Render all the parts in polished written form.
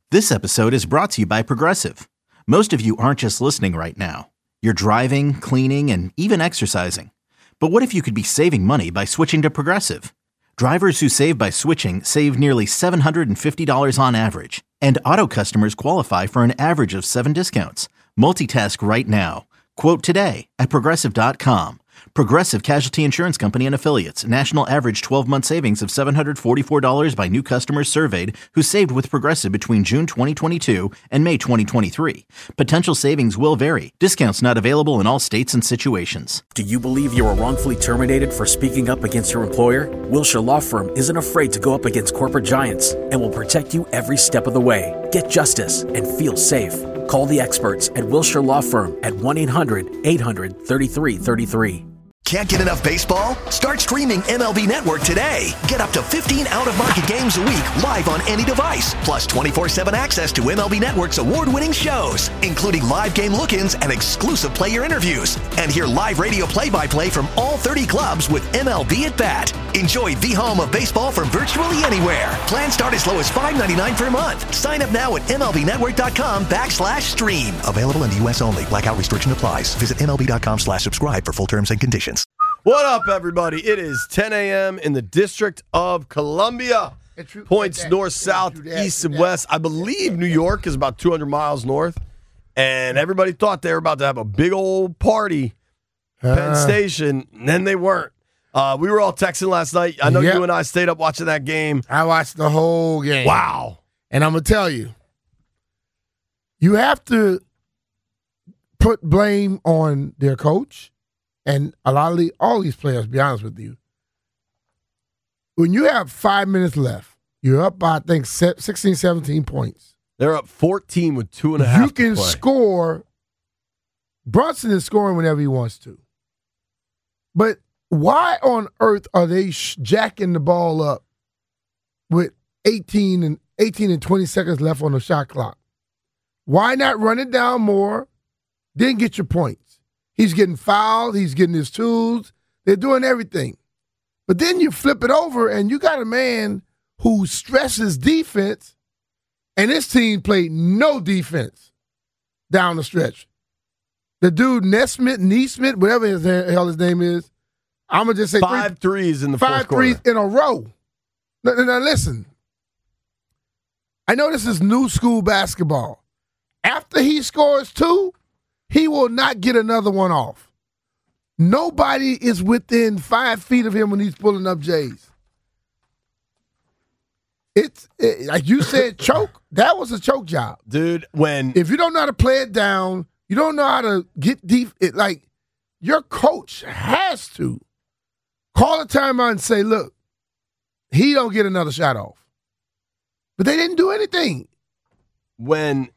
This episode is brought to you by Progressive. Most of you aren't just listening right now. You're driving, cleaning, and even exercising. But what if you could be saving money by switching to Progressive? Drivers who save by switching save nearly $750 on average. And auto customers qualify for an average of 7 discounts. Multitask right now. Quote today at Progressive.com. Progressive Casualty Insurance Company and Affiliates. National average 12-month savings of $744 by new customers surveyed who saved with Progressive between June 2022 and May 2023. Potential savings will vary. Discounts not available in all states and situations. Do you believe you were wrongfully terminated for speaking up against your employer? Wilshire Law Firm isn't afraid to go up against corporate giants and will protect you every step of the way. Get justice and feel safe. Call the experts at Wilshire Law Firm at 1-800-800-3333. Can't get enough baseball? Start streaming MLB Network today. Get up to 15 out-of-market games a week live on any device, plus 24/7 access to MLB Network's award-winning shows, including live game look-ins and exclusive player interviews. And hear live radio play-by-play from all 30 clubs with MLB at Bat. Enjoy the home of baseball from virtually anywhere. Plans start as low as $5.99 per month. Sign up now at MLBNetwork.com/stream. Available in the U.S. only. Blackout restriction applies. Visit MLB.com/subscribe for full terms and conditions. What up, everybody? It is 10 a.m. in the District of Columbia. Points north, south, east, and west. I believe New York is about 200 miles north. And everybody thought they were about to have a big old party at Penn Station. And then they weren't. We were all texting last night. I know you and I stayed up watching that game. I watched the whole game. Wow. And I'm going to tell you, you have to put blame on their coach and a lot of all these players, to be honest with you. When you have 5 minutes left, you're up by, I think, 16, 17 points. They're up 14 with 2.5 You can score. Brunson is scoring whenever he wants to. But why on earth are they jacking the ball up with 18 and 20 seconds left on the shot clock? Why not run it down more, then get your points? He's getting fouled. He's getting his tools. They're doing everything. But then you flip it over, and you got a man who stresses defense, and this team played no defense down the stretch. The dude, Nesmith, whatever the hell his name is, I'm going to just say 5 threes in the fourth quarter. 5 threes in a row. Now, listen. I know this is new school basketball. After he scores 2, he will not get another one off. Nobody is within 5 feet of him when he's pulling up J's. Like you said, choke. That was a choke job. Dude, if you don't know how to play it down, you don't know how to get deep. Your coach has to call a timeout and say, look, he don't get another shot off. But they didn't do anything. When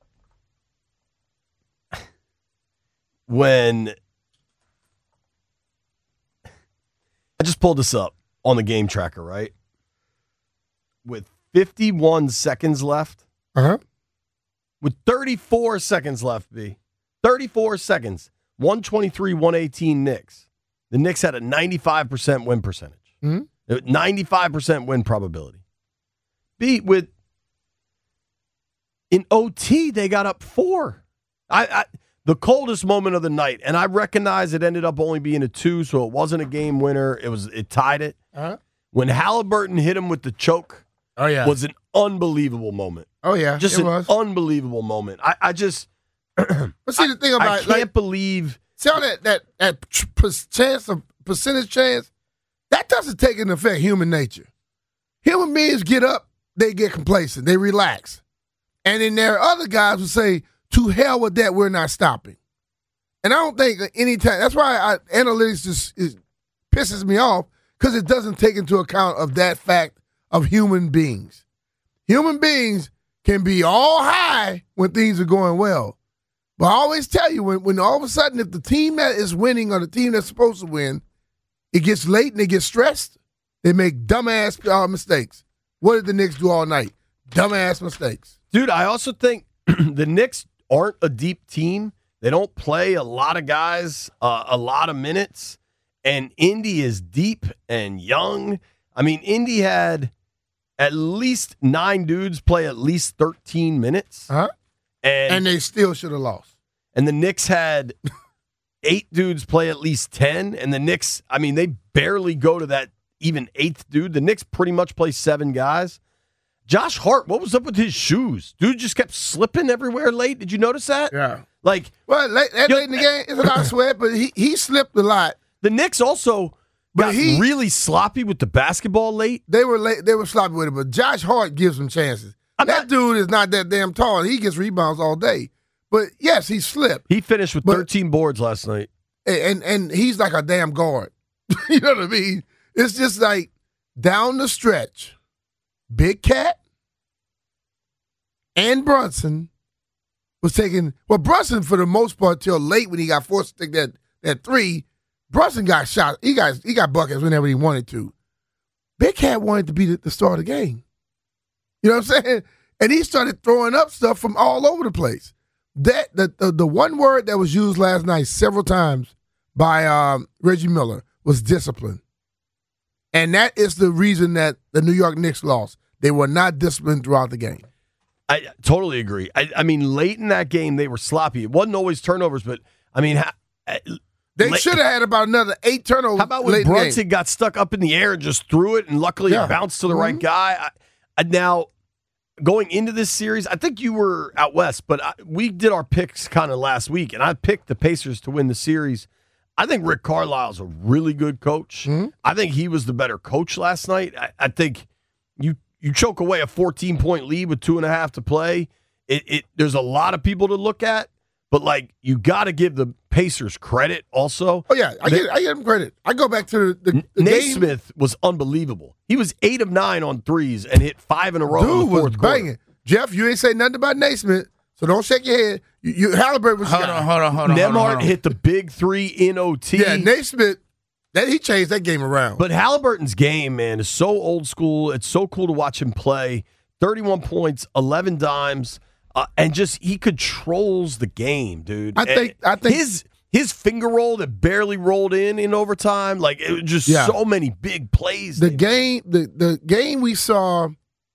I just pulled this up on the game tracker, right? With 51 seconds left. With 34 seconds left, B. 34 seconds. 123-118 Knicks. The Knicks had a 95% win percentage. 95% win probability. B, in OT, they got up 4. The coldest moment of the night, and I recognize it ended up only being a 2, so it wasn't a game winner. It tied it. When Halliburton hit him with the choke, was an unbelievable moment. Just an unbelievable moment. I just, but see the thing about I can't believe. See all that percentage chance, that doesn't take into effect human nature. Human beings get up, they get complacent, they relax, and then there are other guys who say, to hell with that, we're not stopping. And I don't think any time, that's why analytics just pisses me off, because it doesn't take into account of that fact of human beings. Human beings can be all high when things are going well. But I always tell you, when all of a sudden, if the team that is winning or the team that's supposed to win, it gets late and they get stressed, they make dumbass mistakes. What did the Knicks do all night? Dumbass mistakes. Dude, I also think the Knicks aren't a deep team. They don't play a lot of guys, a lot of minutes. And Indy is deep and young. I mean, Indy had at least 9 dudes play at least 13 minutes. Uh-huh. And they still should have lost. And the Knicks had 8 dudes play at least 10. And the Knicks, I mean, they barely go to that even 8th dude. The Knicks pretty much play 7 guys. Josh Hart, what was up with his shoes? Dude just kept slipping everywhere late. Did you notice that? Yeah. Like, well, late in the game, it's a lot of sweat, but he slipped a lot. The Knicks also got really sloppy with the basketball late. They were late. They were sloppy with it, but Josh Hart gives them chances. Dude is not that damn tall. He gets rebounds all day. But, yes, he slipped. He finished with 13 boards last night. And he's like a damn guard. You know what I mean? It's just like down the stretch, Big Cat and Brunson was taking – well, Brunson, for the most part, till late when he got forced to take that 3, Brunson got shot. He got buckets whenever he wanted to. Big Cat wanted to be the star of the game. You know what I'm saying? And he started throwing up stuff from all over the place. The one word that was used last night several times by Reggie Miller was discipline. And that is the reason that the New York Knicks lost. They were not disciplined throughout the game. I totally agree. I mean, late in that game, they were sloppy. It wasn't always turnovers, but, I mean, they should have had about another 8 turnovers. How about when Brunson got stuck up in the air and just threw it, and luckily it bounced to the right guy? Now, going into this series, I think you were out west, but we did our picks kind of last week, and I picked the Pacers to win the series. I think Rick Carlisle's a really good coach. Mm-hmm. I think he was the better coach last night. I think you choke away a 14-point lead with 2.5 to play. There's a lot of people to look at, but like you got to give the Pacers credit also. Oh yeah, I give them credit. I go back to the Naismith was unbelievable. He was 8 of 9 on threes and hit 5 in a row. Dude in the fourth was banging. quarter. Jeff, you ain't say nothing about Naismith, so don't shake your head. Halliburton was hold on. Nembhard hit the big 3 in OT. Yeah, Naismith. He changed that game around. But Halliburton's game, man, is so old school. It's so cool to watch him play. 31 points, 11 dimes, and just he controls the game, dude. I think his finger roll that barely rolled in overtime, like it was just so many big plays. The game we saw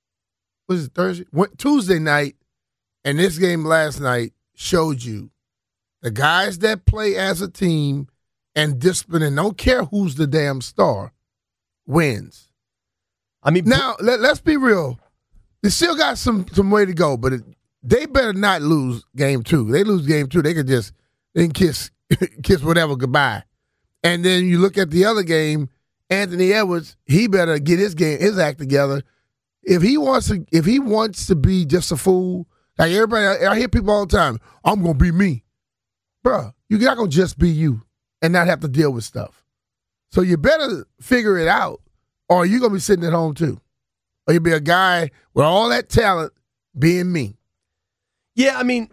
was it Thursday, Tuesday night, and this game last night showed you the guys that play as a team and discipline and don't care who's the damn star wins. I mean, now let's be real. They still got some way to go, but they better not lose game 2. They lose game 2, they can kiss whatever goodbye. And then you look at the other game, Anthony Edwards, he better get his act together. If he wants to be just a fool, like everybody, I hear people all the time, I'm gonna be me. Bruh, you're not gonna just be you and not have to deal with stuff. So you better figure it out, or you're going to be sitting at home too. Or you'll be a guy with all that talent being me. Yeah, I mean,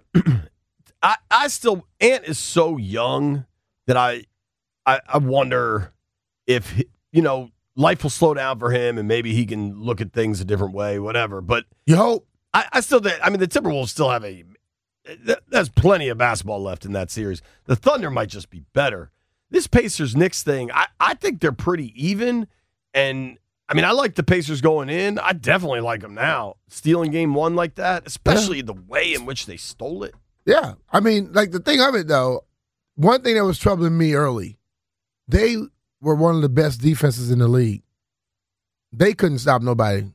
I still, Ant is so young that I wonder if, life will slow down for him and maybe he can look at things a different way, whatever. But you hope. I still think, the Timberwolves still have there's plenty of basketball left in that series. The Thunder might just be better. This Pacers-Knicks thing, I think they're pretty even. And, I like the Pacers going in. I definitely like them now. Stealing game 1 like that, especially the way in which they stole it. Yeah. The thing of it, though, one thing that was troubling me early, they were one of the best defenses in the league. They couldn't stop nobody.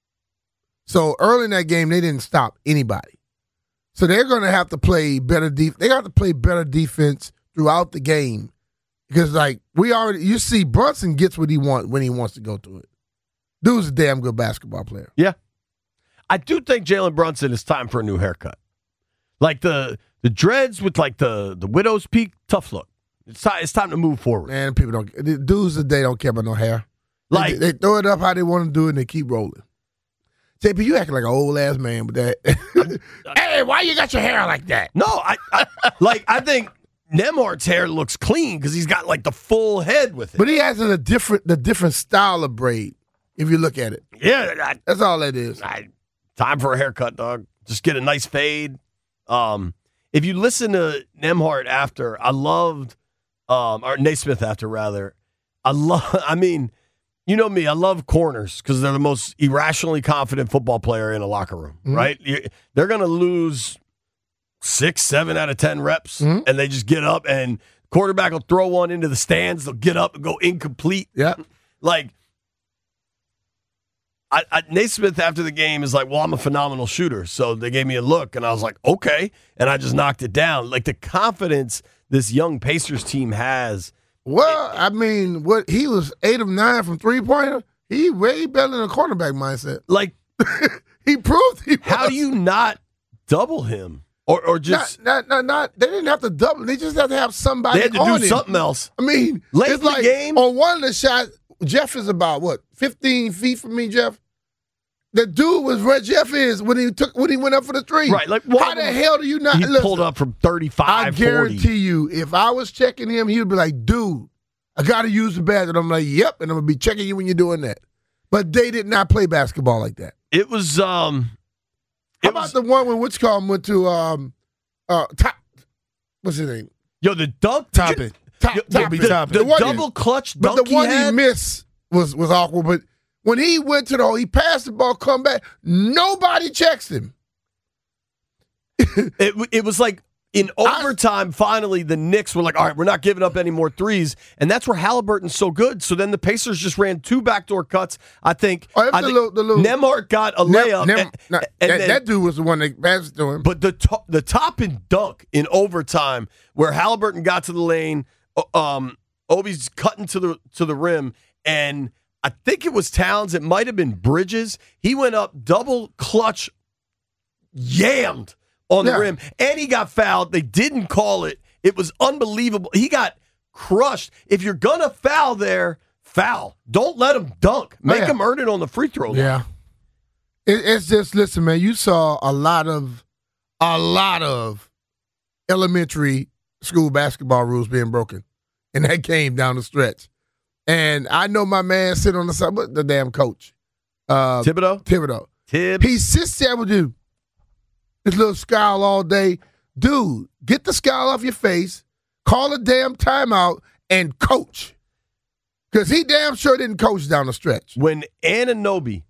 So early in that game, they didn't stop anybody. So they're going to have to play better defense. They got to play better defense throughout the game because, you see Brunson gets what he wants when he wants to go to it. Dude's a damn good basketball player. Yeah. I do think Jalen Brunson is time for a new haircut. Like the dreads with the widow's peak, tough look. It's time to move forward. Man, people don't. Dudes today don't care about no hair. They throw it up how they want to do it and they keep rolling. JP, you acting like an old ass man with that. Hey, why you got your hair like that? No, I think Nembhard's hair looks clean because he's got the full head with it. But he has the different style of braid. If you look at it, yeah, that's all that is. Time for a haircut, dog. Just get a nice fade. If you listen to Nembhard after, I loved, or Naismith after rather. you know me, I love corners because they're the most irrationally confident football player in a locker room, right? They're going to lose 6, 7 out of 10 reps, and they just get up, and quarterback will throw one into the stands. They'll get up and go incomplete. Yeah. Like, Naismith after the game is like, well, I'm a phenomenal shooter. So they gave me a look, and I was like, okay. And I just knocked it down. Like, the confidence this young Pacers team has. Well, I mean, what he was 8 of 9 from three-pointer. He way better than a cornerback mindset. Like, he proved he was. How do you not double him? Or just not. They didn't have to double. They just have to have somebody. They had to on do him. something else. I mean, late it's in the like game on one of the shots, Jeff is about 15 feet from me, Jeff. The dude was where Jeff is when he went up for the three. Right. Like, how the hell do you not? He pulled up from 35, I guarantee 40. you, if I was checking him, he would be like, dude, I got to use the bathroom. I'm like, yep, and I'm going to be checking you when you're doing that. But they did not play basketball like that. It was How about the one when Wichita went to top? What's his name? Yo, the dunk. Toppin. The double clutch dunk. But the one he missed was awkward. But when he went to he passed the ball, come back, nobody checks him. It was like in overtime, finally, the Knicks were like, all right, we're not giving up any more threes. And that's where Halliburton's so good. So then the Pacers just ran 2 backdoor cuts. I think Nembhard got a layup. That dude was the one that passed to him. But the top and dunk in overtime where Halliburton got to the lane, Obi's cutting to the rim, and I think it was Towns. It might have been Bridges. He went up double clutch, yammed on the rim, and he got fouled. They didn't call it. It was unbelievable. He got crushed. If you're going to foul there, foul. Don't let him dunk. Make him earn it on the free throw line. Yeah. It's just, listen, man, you saw a lot of elementary school basketball rules being broken in that game down the stretch. And I know my man sitting on the side, but the damn coach. Thibodeau. He sits there with you. This little scowl all day. Dude, get the scowl off your face, call a damn timeout, and coach. Because he damn sure didn't coach down the stretch. When Anunoby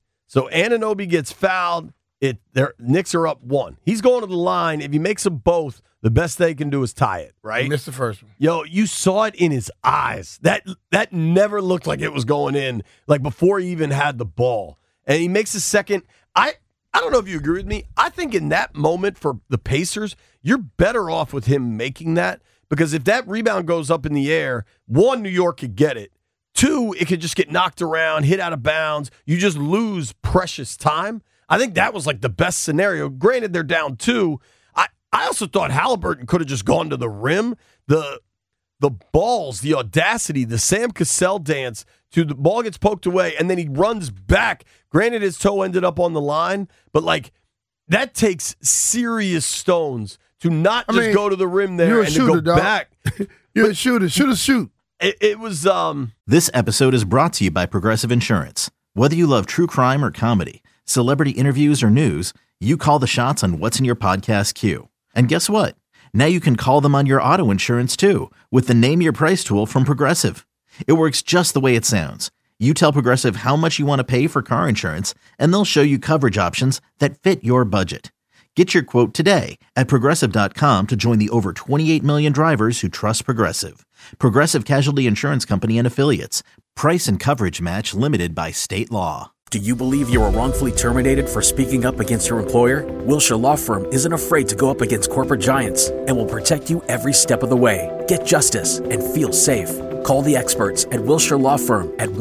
gets fouled, their Knicks are up 1. He's going to the line. If he makes them both, the best they can do is tie it, right? He missed the first one. Yo, you saw it in his eyes. That never looked like it was going in, like before he even had the ball. And he makes a second. I don't know if you agree with me. I think in that moment for the Pacers, you're better off with him making that, because if that rebound goes up in the air, 1, New York could get it. 2, it could just get knocked around, hit out of bounds. You just lose precious time. I think that was like the best scenario. Granted, they're down 2. I also thought Halliburton could have just gone to the rim. The balls, the audacity, the Sam Cassell dance to the ball gets poked away, and then he runs back. Granted, his toe ended up on the line, but like that takes serious stones to not go to the rim there and to go back. You're a shooter. Shoot. It was. This episode is brought to you by Progressive Insurance. Whether you love true crime or comedy, celebrity interviews or news, you call the shots on what's in your podcast queue. And guess what? Now you can call them on your auto insurance too with the Name Your Price tool from Progressive. It works just the way it sounds. You tell Progressive how much you want to pay for car insurance, and they'll show you coverage options that fit your budget. Get your quote today at Progressive.com to join the over 28 million drivers who trust Progressive. Progressive Casualty Insurance Company and Affiliates. Price and coverage match limited by state law. Do you believe you were wrongfully terminated for speaking up against your employer? Wilshire Law Firm isn't afraid to go up against corporate giants and will protect you every step of the way. Get justice and feel safe. Call the experts at Wilshire Law Firm at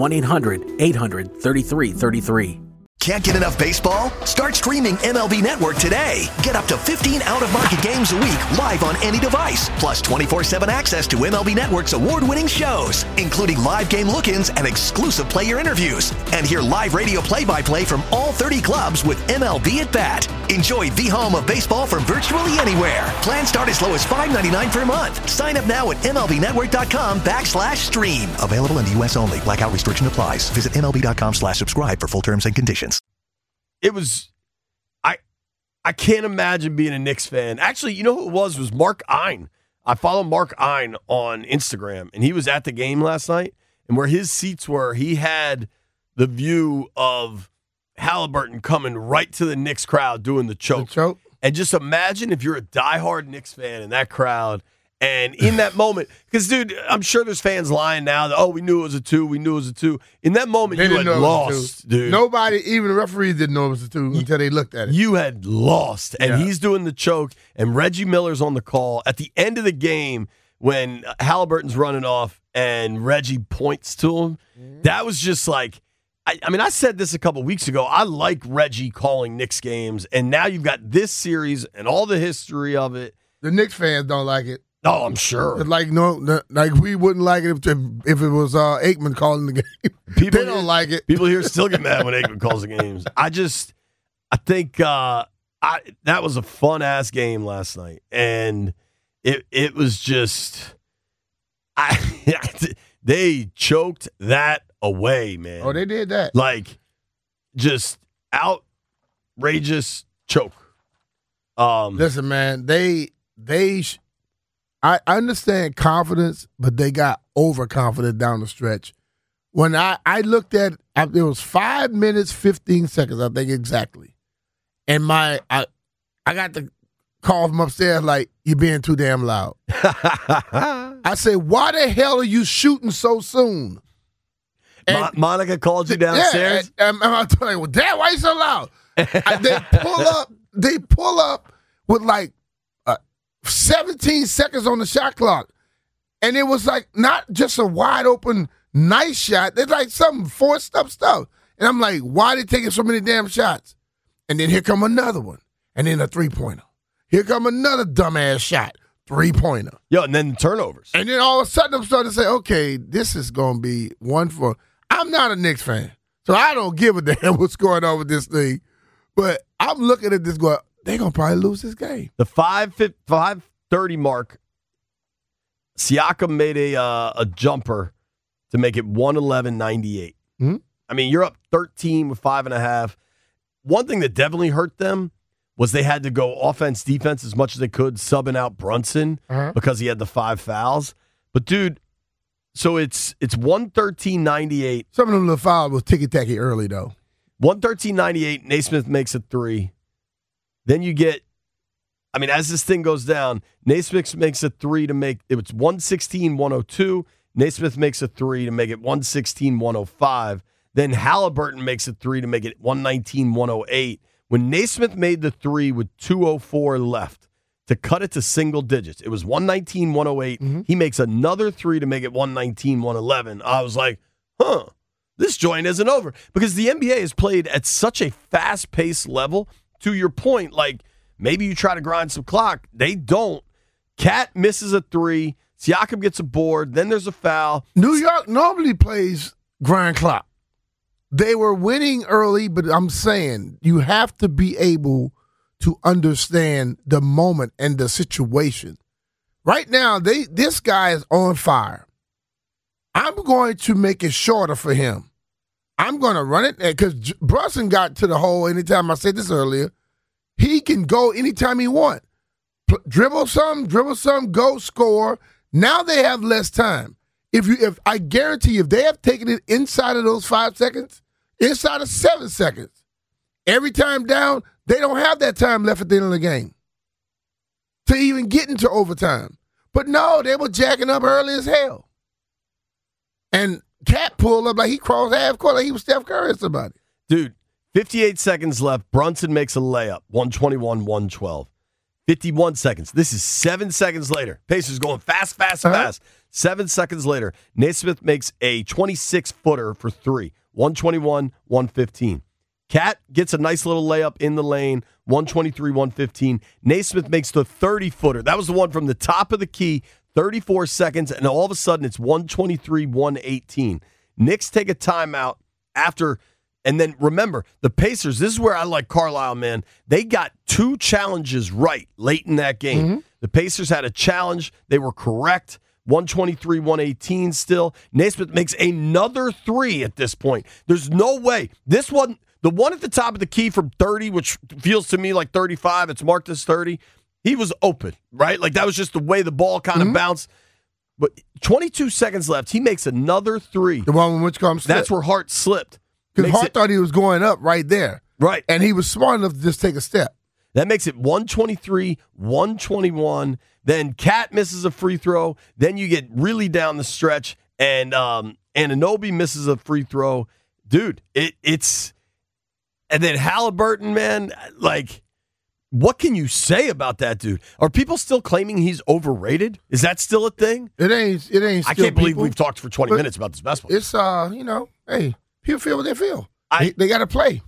1-800-800-3333. Can't get enough baseball? Start streaming MLB Network today. Get up to 15 out-of-market games a week live on any device. Plus 24/7 access to MLB Network's award-winning shows, including live game look-ins and exclusive player interviews. And hear live radio play-by-play from all 30 clubs with MLB at Bat. Enjoy the home of baseball from virtually anywhere. Plans start as low as $5.99 per month. Sign up now at MLBnetwork.com/stream. Available in the U.S. only. Blackout restriction applies. Visit MLB.com/subscribe for full terms and conditions. It was, I can't imagine being a Knicks fan. Actually, you know who it was Mark Ein. I follow Mark Ein on Instagram, and he was at the game last night, and where his seats were, he had the view of Halliburton coming right to the Knicks crowd doing the choke. And just imagine if you're a diehard Knicks fan in that crowd. And in that moment, because, dude, I'm sure there's fans lying now that, we knew it was a 2, we knew it was a 2. In that moment, you had lost, dude. Nobody, even the referees, didn't know it was a 2 until they looked at it. You had lost, and he's doing the choke, and Reggie Miller's on the call. At the end of the game, when Halliburton's running off and Reggie points to him, that was just like, I said this a couple weeks ago. I like Reggie calling Knicks games, and now you've got this series and all the history of it. The Knicks fans don't like it. Oh, I'm sure. Like we wouldn't like it if it was Aikman calling the game. They don't like it. People here still get mad when Aikman calls the games. I think that was a fun ass game last night, and it was just they choked that away, man. Oh, they did that. Like, just outrageous choke. Listen, man, I understand confidence, but they got overconfident down the stretch. When I looked at it, was 5 minutes, 15 seconds, I think exactly. And I got the call from upstairs like, you're being too damn loud. I said, why the hell are you shooting so soon? And, Monica called you downstairs? Yeah, and I'm telling you, well, Dad, why are you so loud? They pull up with like 17 seconds on the shot clock. And it was like not just a wide open, nice shot. It's like some forced up stuff. And I'm like, why are they taking so many damn shots? And then here come another one. And then a 3-pointer. Here come another dumbass shot. 3-pointer. Yo, and then turnovers. And then all of a sudden I'm starting to say, okay, this is going to be one for. I'm not a Knicks fan. So I don't give a damn what's going on with this thing. But I'm looking at this going, they're going to probably lose this game. The 5:30 mark, Siakam made a jumper to make it 111-98. Mm-hmm. I mean, you're up 13 with 5.5. One thing that definitely hurt them was they had to go offense, defense as much as they could, subbing out Brunson because he had the 5 fouls. But, dude, so it's 113-98. Some of them little fouls was ticky-tacky early, though. 113-98, Naismith makes a 3. Then you get, as this thing goes down, Naismith makes a 3 to make, it was 116-102. Naismith makes a 3 to make it 116-105. Then Halliburton makes a 3 to make it 119-108. When Naismith made the 3 with 2:04 left to cut it to single digits, it was 119-108. Mm-hmm. He makes another 3 to make it 119-111. I was like, this joint isn't over. Because the NBA has played at such a fast-paced level. To your point, like, maybe you try to grind some clock. They don't. Cat misses a 3. Siakam gets a board. Then there's a foul. New York normally plays grind clock. They were winning early, but I'm saying you have to be able to understand the moment and the situation. Right now, this guy is on fire. I'm going to make it shorter for him. I'm going to run it because Brunson got to the hole anytime. I said this earlier. He can go anytime he wants. Dribble some, go score. Now they have less time. If I guarantee you, if they have taken it inside of those 5 seconds, inside of 7 seconds, every time down, they don't have that time left at the end of the game to even get into overtime. But no, they were jacking up early as hell. And Cat pulled up like he crossed half court like he was Steph Curry or somebody. Dude, 58 seconds left. Brunson makes a layup. 121-112. 51 seconds. This is 7 seconds later. Pacers going fast. 7 seconds later, Naismith makes a 26-footer for 3. 121-115. Cat gets a nice little layup in the lane. 123-115. Naismith makes the 30-footer. That was the one from the top of the key. 34 seconds, and all of a sudden it's 123-118. Knicks take a timeout after, and then remember, the Pacers, this is where I like Carlisle, man. They got 2 challenges right late in that game. Mm-hmm. The Pacers had a challenge. They were correct. 123-118 still. Naismith makes another 3 at this point. There's no way. This one, the one at the top of the key from 30, which feels to me like 35, it's marked as 30, he was open, right? Like that was just the way the ball kind of bounced. But 22 seconds left. He makes another 3. The one which comes That's where Hart slipped. Because Hart thought he was going up right there. Right. And he was smart enough to just take a step. That makes it 123, 121. Then Cat misses a free throw. Then you get really down the stretch, and Anunoby misses a free throw. Dude, it's – and then Halliburton, man, like, what can you say about that dude? Are people still claiming he's overrated? Is that still a thing? It ain't still I can't believe people, we've talked for 20 minutes about this basketball. It's, hey, people feel what they feel. They got to play.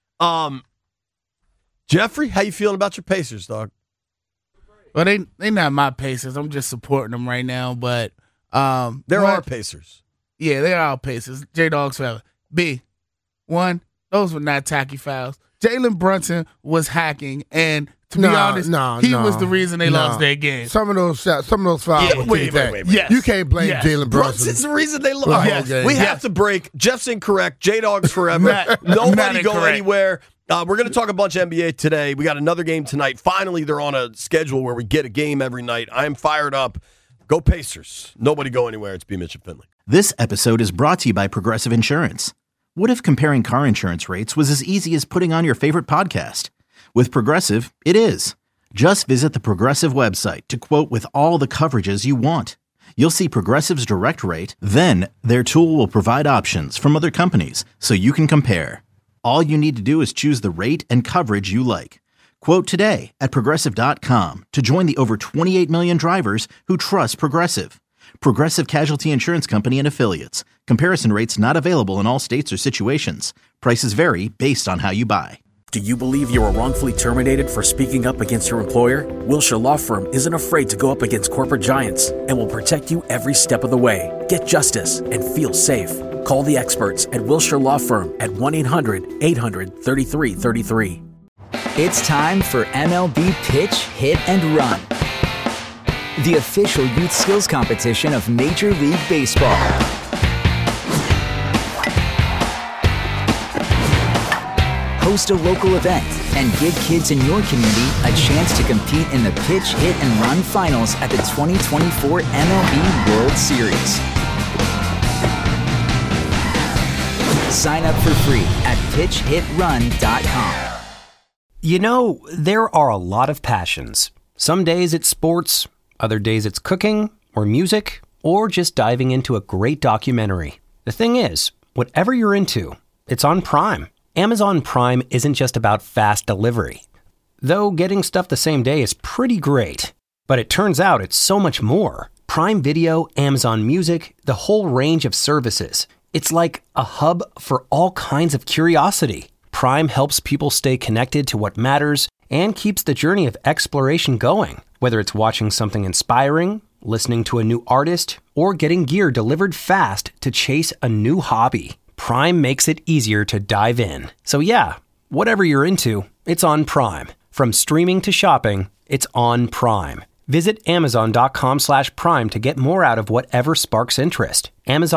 Jeffrey, how you feeling about your Pacers, dog? Well, they not my Pacers. I'm just supporting them right now. But there are Pacers. Yeah, they are Pacers. J-Dog's foul. B1, those were not tacky fouls. Jalen Brunson was hacking, and to be honest, he was the reason they lost their game. Some of those fouls. Yeah, wait. Yes. You can't blame Jalen Brunson. Brunson's the reason they lost. Yes. We have to break. Jeff's incorrect. J-Dog's forever. Nobody go anywhere. We're going to talk a bunch of NBA today. We got another game tonight. Finally, they're on a schedule where we get a game every night. I am fired up. Go Pacers. Nobody go anywhere. It's B. Mitch and Finley. This episode is brought to you by Progressive Insurance. What if comparing car insurance rates was as easy as putting on your favorite podcast? With Progressive, it is. Just visit the Progressive website to quote with all the coverages you want. You'll see Progressive's direct rate, then their tool will provide options from other companies so you can compare. All you need to do is choose the rate and coverage you like. Quote today at Progressive.com to join the over 28 million drivers who trust Progressive. Progressive Casualty Insurance Company and Affiliates. Comparison rates not available in all states or situations. Prices vary based on how you buy. Do you believe you were wrongfully terminated for speaking up against your employer? Wilshire Law Firm isn't afraid to go up against corporate giants and will protect you every step of the way. Get justice and feel safe. Call the experts at Wilshire Law Firm at 1-800-800-3333. It's time for MLB Pitch, Hit, and Run, the official youth skills competition of Major League Baseball. Host a local event and give kids in your community a chance to compete in the Pitch, Hit, and Run finals at the 2024 MLB World Series. Sign up for free at pitchhitrun.com. You know, there are a lot of passions. Some days it's sports, other days it's cooking, or music, or just diving into a great documentary. The thing is, whatever you're into, it's on Prime. Amazon Prime isn't just about fast delivery. Though getting stuff the same day is pretty great. But it turns out it's so much more. Prime Video, Amazon Music, the whole range of services. It's like a hub for all kinds of curiosity. Prime helps people stay connected to what matters and keeps the journey of exploration going. Whether it's watching something inspiring, listening to a new artist, or getting gear delivered fast to chase a new hobby, Prime makes it easier to dive in. So yeah, whatever you're into, it's on Prime. From streaming to shopping, it's on Prime. Visit Amazon.com/Prime to get more out of whatever sparks interest.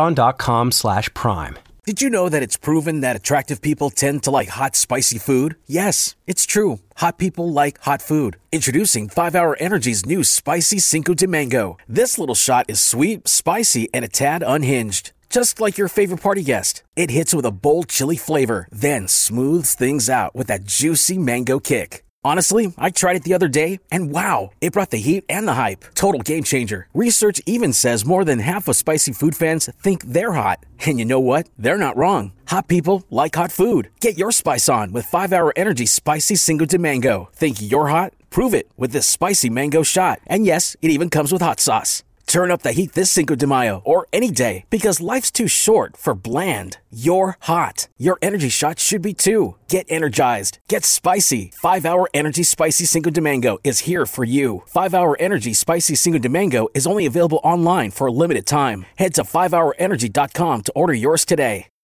Amazon.com/Prime. Did you know that it's proven that attractive people tend to like hot, spicy food? Yes, it's true. Hot people like hot food. Introducing 5-Hour Energy's new Spicy Cinco de Mango. This little shot is sweet, spicy, and a tad unhinged. Just like your favorite party guest. It hits with a bold chili flavor, then smooths things out with that juicy mango kick. Honestly, I tried it the other day, and wow, it brought the heat and the hype. Total game changer. Research even says more than half of spicy food fans think they're hot. And you know what? They're not wrong. Hot people like hot food. Get your spice on with 5-Hour Energy Spicy Cinco de Mango. Think you're hot? Prove it with this spicy mango shot. And yes, it even comes with hot sauce. Turn up the heat this Cinco de Mayo or any day because life's too short for bland. You're hot. Your energy shot should be too. Get energized. Get spicy. 5-Hour Energy Spicy Cinco de Mango is here for you. 5-Hour Energy Spicy Cinco de Mango is only available online for a limited time. Head to 5hourenergy.com to order yours today.